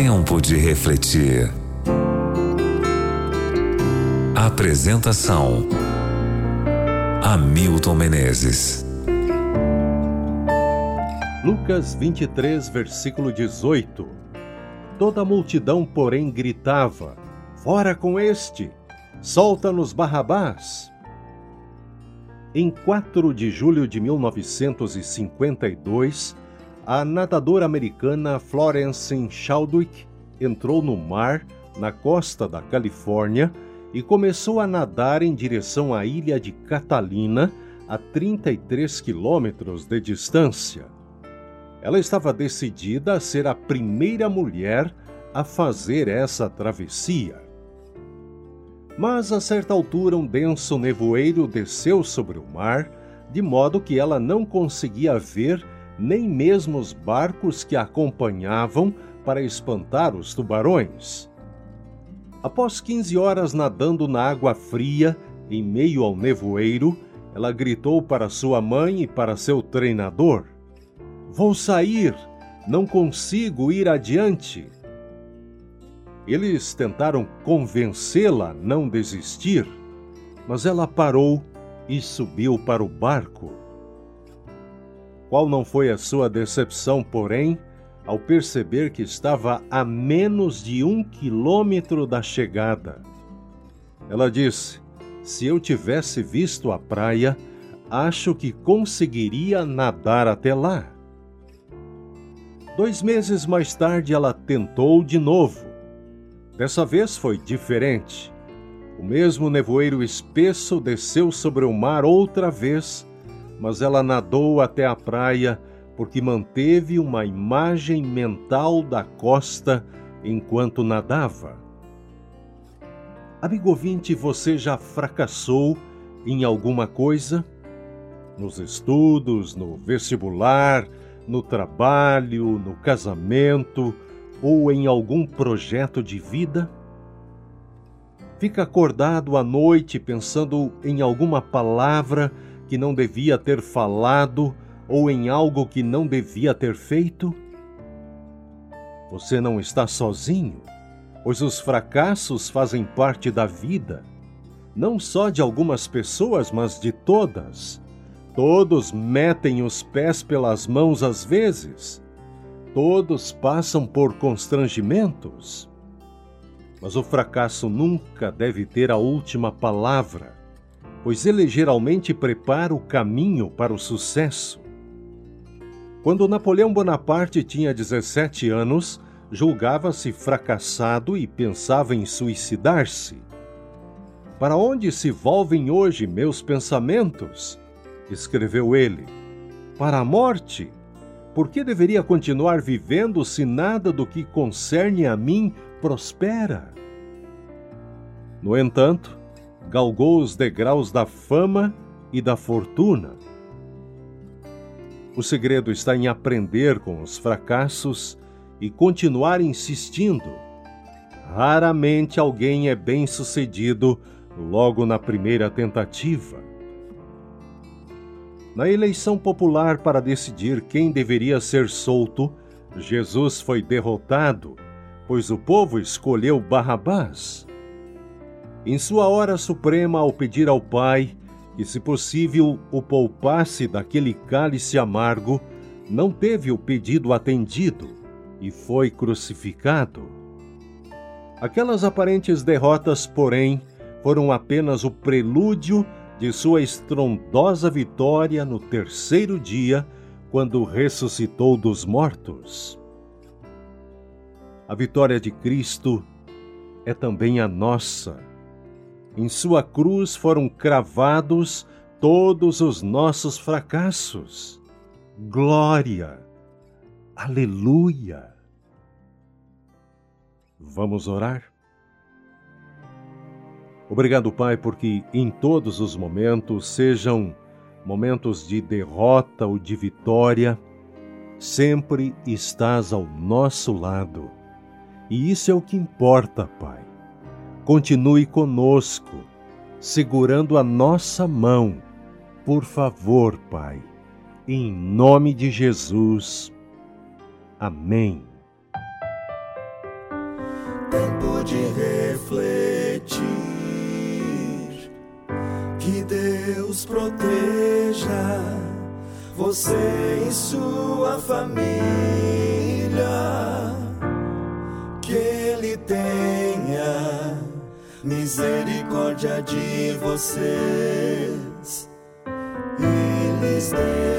Tempo de refletir. Apresentação: Hamilton Menezes. Lucas 23, versículo 18. Toda a multidão, porém, gritava: "Fora com este! Solta-nos Barrabás!" Em 4 de julho de 1952, a nadadora americana Florence Chadwick entrou no mar, na costa da Califórnia, e começou a nadar em direção à ilha de Catalina, a 33 quilômetros de distância. Ela estava decidida a ser a primeira mulher a fazer essa travessia. Mas, a certa altura, um denso nevoeiro desceu sobre o mar, de modo que ela não conseguia ver nem mesmo os barcos que a acompanhavam para espantar os tubarões. Após 15 horas nadando na água fria, em meio ao nevoeiro, ela gritou para sua mãe e para seu treinador: "Vou sair! Não consigo ir adiante!" Eles tentaram convencê-la a não desistir, mas ela parou e subiu para o barco. Qual não foi a sua decepção, porém, ao perceber que estava a menos de 1 quilômetro da chegada? Ela disse: "Se eu tivesse visto a praia, acho que conseguiria nadar até lá." 2 meses mais tarde, ela tentou de novo. Dessa vez foi diferente. O mesmo nevoeiro espesso desceu sobre o mar outra vez, mas ela nadou até a praia porque manteve uma imagem mental da costa enquanto nadava. Amigo ouvinte, você já fracassou em alguma coisa? Nos estudos, no vestibular, no trabalho, no casamento ou em algum projeto de vida? Fica acordado à noite pensando em alguma palavra que não devia ter falado ou em algo que não devia ter feito? Você não está sozinho, pois os fracassos fazem parte da vida, não só de algumas pessoas, mas de todas. Todos metem os pés pelas mãos às vezes. Todos passam por constrangimentos. Mas o fracasso nunca deve ter a última palavra, pois ele geralmente prepara o caminho para o sucesso. Quando Napoleão Bonaparte tinha 17 anos, julgava-se fracassado e pensava em suicidar-se. "Para onde se volvem hoje meus pensamentos?" escreveu ele. "Para a morte? Por que deveria continuar vivendo se nada do que concerne a mim prospera?" No entanto, galgou os degraus da fama e da fortuna. O segredo está em aprender com os fracassos e continuar insistindo. Raramente alguém é bem-sucedido logo na primeira tentativa. Na eleição popular para decidir quem deveria ser solto, Jesus foi derrotado, pois o povo escolheu Barrabás. Em sua hora suprema, ao pedir ao Pai que, se possível, o poupasse daquele cálice amargo, não teve o pedido atendido e foi crucificado. Aquelas aparentes derrotas, porém, foram apenas o prelúdio de sua estrondosa vitória no terceiro dia, quando ressuscitou dos mortos. A vitória de Cristo é também a nossa. Em sua cruz foram cravados todos os nossos fracassos. Glória! Aleluia! Vamos orar? Obrigado, Pai, porque em todos os momentos, sejam momentos de derrota ou de vitória, sempre estás ao nosso lado. E isso é o que importa, Pai. Continue conosco, segurando a nossa mão. Por favor, Pai, em nome de Jesus. Amém. Que Deus proteja você e sua família, que Ele tenha misericórdia de vocês e lhes dê